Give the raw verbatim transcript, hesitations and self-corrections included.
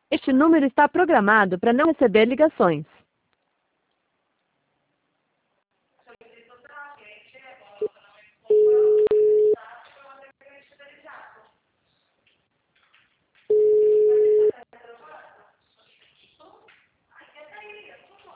Este número está programado para não receber ligações.